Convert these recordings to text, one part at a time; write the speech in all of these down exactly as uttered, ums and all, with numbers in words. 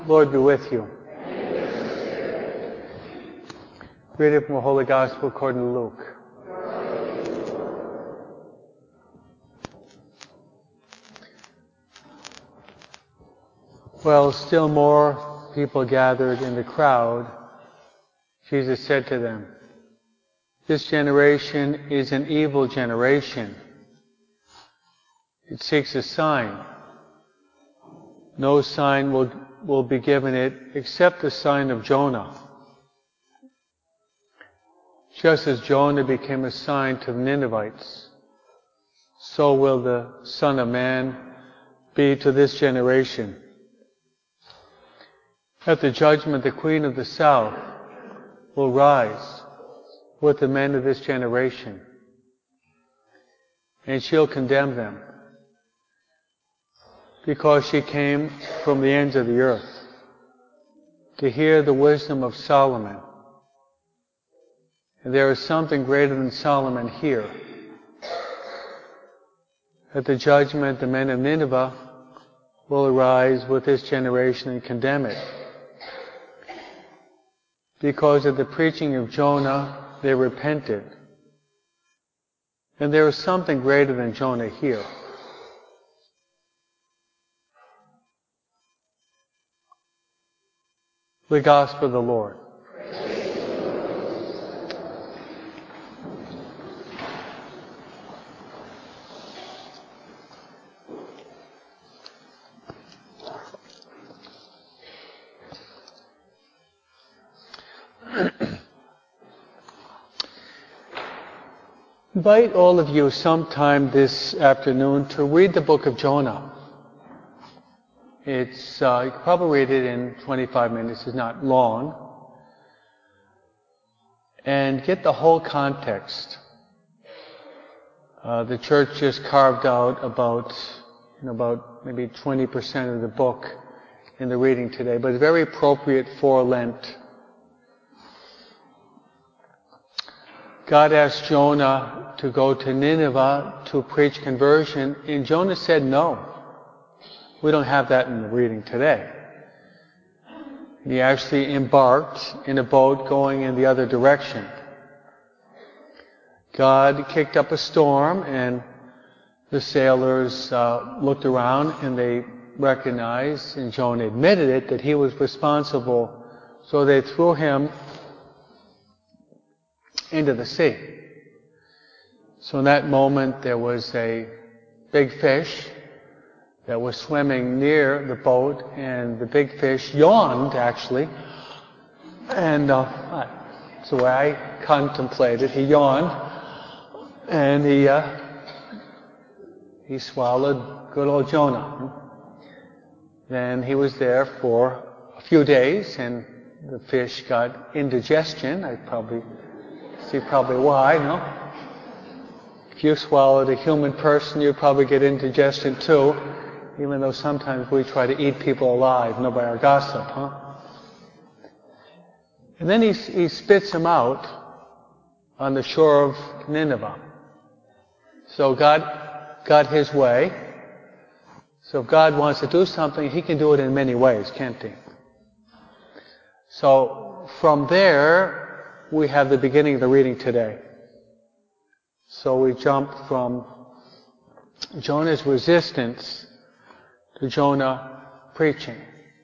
Lord be with you. Reading from the Holy Gospel according to Luke. While still more people gathered in the crowd, Jesus said to them, "This generation is an evil generation. It seeks a sign. No sign will, will be given it except the sign of Jonah. Just as Jonah became a sign to the Ninevites, so will the Son of Man be to this generation. At the judgment, the Queen of the South will rise with the men of this generation, and she'll condemn them, because she came from the ends of the earth to hear the wisdom of Solomon. And there is something greater than Solomon here. At the judgment, the men of Nineveh will arise with this generation and condemn it. Because of the preaching of Jonah, they repented. And there is something greater than Jonah here. The Gospel of the Lord. Invite all of you sometime this afternoon to read the book of Jonah. It's, uh, you can probably read it in twenty-five minutes, it's not long. And get the whole context. Uh, the church just carved out about, you know, about maybe twenty percent of the book in the reading today, but it's very appropriate for Lent. God asked Jonah to go to Nineveh to preach conversion, and Jonah said no. We don't have that in the reading today. He actually embarked in a boat going in the other direction. God kicked up a storm, and the sailors uh, looked around, and they recognized, and Jonah admitted it, that he was responsible. So they threw him into the sea. So in that moment, there was a big fish that was swimming near the boat, and the big fish yawned, actually. And uh, that's the way I contemplated. He yawned, and he uh, he swallowed good old Jonah. Then he was there for a few days, and the fish got indigestion. I probably see probably why, no? If you swallowed a human person, you'd probably get indigestion too. Even though sometimes we try to eat people alive, no by our gossip, huh? And then he, he spits him out on the shore of Nineveh. So God got his way. So if God wants to do something, he can do it in many ways, can't he? So from there, we have the beginning of the reading today. So we jump from Jonah's resistance to Jonah preaching.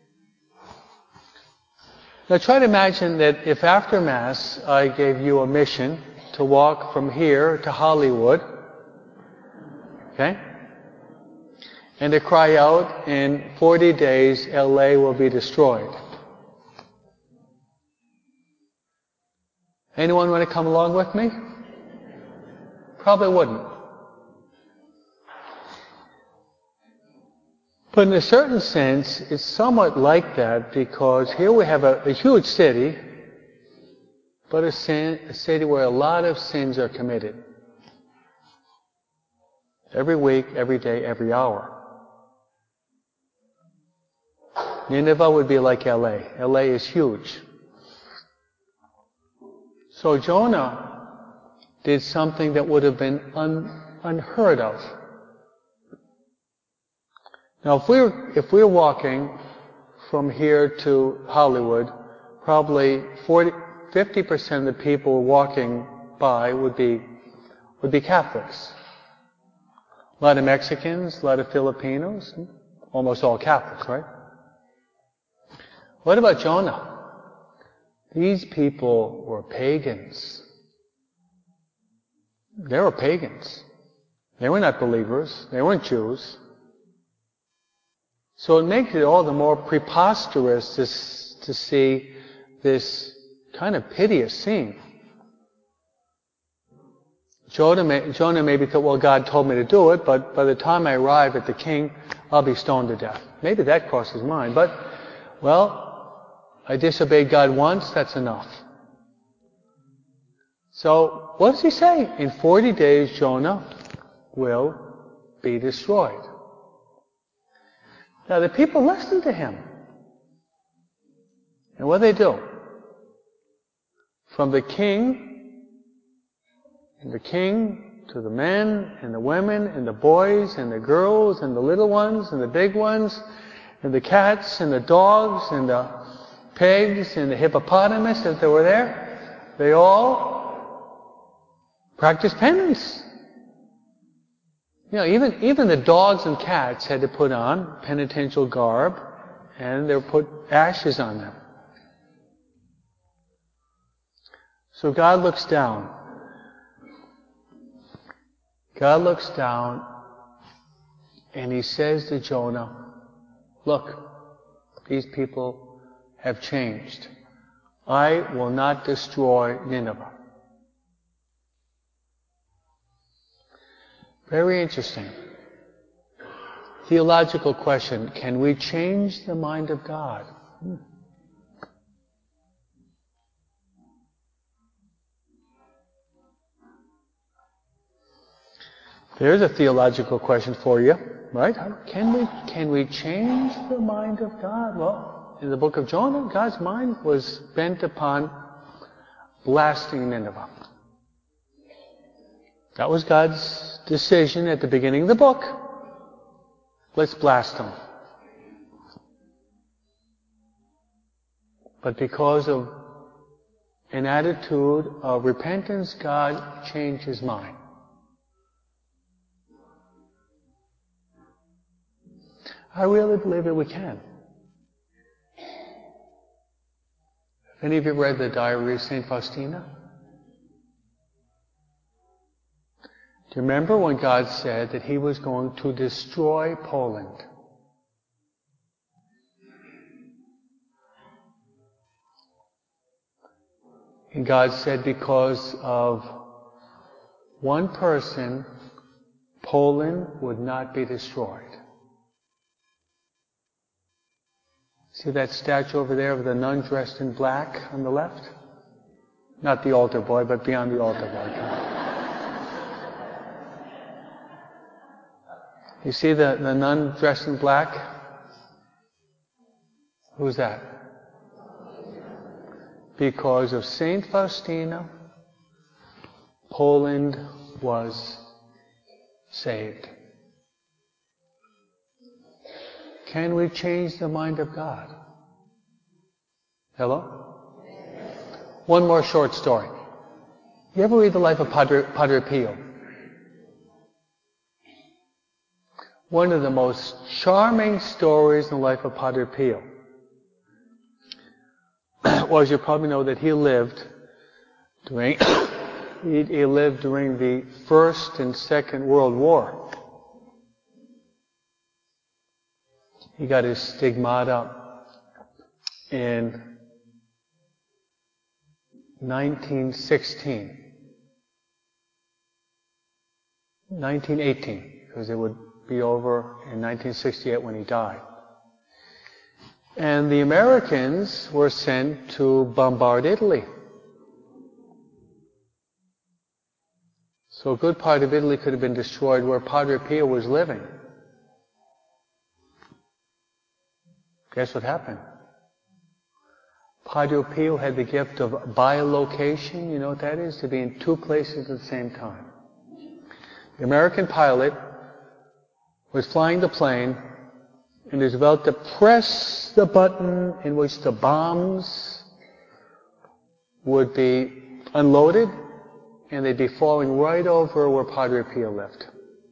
Now try to imagine that if after Mass I gave you a mission to walk from here to Hollywood, okay, and to cry out, in forty days L A will be destroyed. Anyone want to come along with me? Probably wouldn't. But in a certain sense, it's somewhat like that, because here we have a, a huge city, but a, sin, a city where a lot of sins are committed. Every week, every day, every hour. Nineveh would be like L A. L A is huge. So Jonah did something that would have been un, unheard of. Now, if we're, if we're walking from here to Hollywood, probably forty, fifty percent of the people walking by would be, would be Catholics. A lot of Mexicans, a lot of Filipinos, almost all Catholics, right? What about Jonah? These people were pagans. They were pagans. They were not believers. They weren't Jews. So it makes it all the more preposterous to, to see this kind of piteous scene. Jonah, may, Jonah maybe thought, well, God told me to do it, but by the time I arrive at the king, I'll be stoned to death. Maybe that crossed his mind. But, well, I disobeyed God once, that's enough. So, what does he say? In forty days, Jonah will be destroyed. Now, the people listened to him. And what do they do? From the king, and the king to the men, and the women, and the boys, and the girls, and the little ones, and the big ones, and the cats, and the dogs, and the pigs, and the hippopotamus, if they were there, they all practice penance. You know, even, even the dogs and cats had to put on penitential garb, and they were put ashes on them. So God looks down. God looks down, and he says to Jonah, look, these people have changed. I will not destroy Nineveh. Very interesting. Theological question. Can we change the mind of God? Hmm. There's a theological question for you, right? Can we, can we change the mind of God? Well, in the book of Jonah, God's mind was bent upon blasting Nineveh. That was God's decision at the beginning of the book. Let's blast them. But because of an attitude of repentance, God changed his mind. I really believe that we can. Have any of you read the Diary of Saint Faustina? Do you remember when God said that he was going to destroy Poland? And God said because of one person, Poland would not be destroyed. See that statue over there of the nun dressed in black on the left? Not the altar boy, but beyond the altar boy. You see the, the nun dressed in black? Who's that? Because of Saint Faustina, Poland was saved. Can we change the mind of God? Hello? One more short story. You ever read the life of Padre, Padre Pio? One of the most charming stories in the life of Padre Pio was, you probably know that he lived during he, he lived during the First and Second World War. He got his stigmata in nineteen sixteen. nineteen eighteen, because it would be over in nineteen sixty-eight when he died. And the Americans were sent to bombard Italy. So a good part of Italy could have been destroyed where Padre Pio was living. Guess what happened? Padre Pio had the gift of bilocation. You know what that is? To be in two places at the same time. The American pilot was flying the plane and is about to press the button in which the bombs would be unloaded, and they'd be falling right over where Padre Pio lived.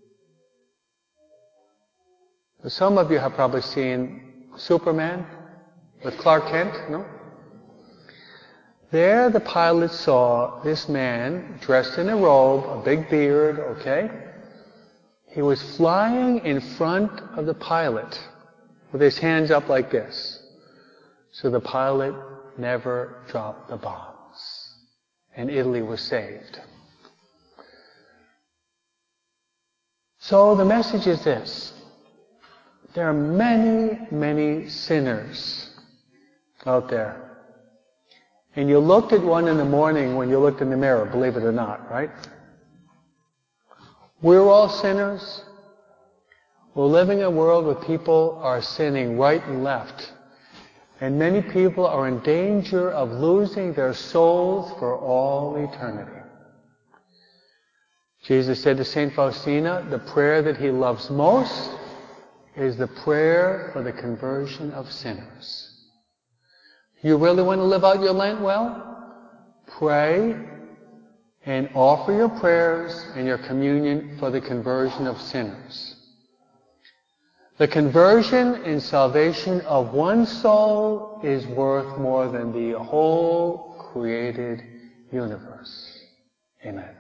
Some of you have probably seen Superman with Clark Kent, no? There the pilot saw this man dressed in a robe, a big beard, okay? He was flying in front of the pilot with his hands up like this. So the pilot never dropped the bombs. And Italy was saved. So the message is this. There are many, many sinners out there. And you looked at one in the morning when you looked in the mirror, believe it or not, right? We're all sinners. We're living in a world where people are sinning right and left. And many people are in danger of losing their souls for all eternity. Jesus said to Saint Faustina, the prayer that he loves most is the prayer for the conversion of sinners. You really want to live out your Lent well? Pray and offer your prayers and your communion for the conversion of sinners. The conversion and salvation of one soul is worth more than the whole created universe. Amen.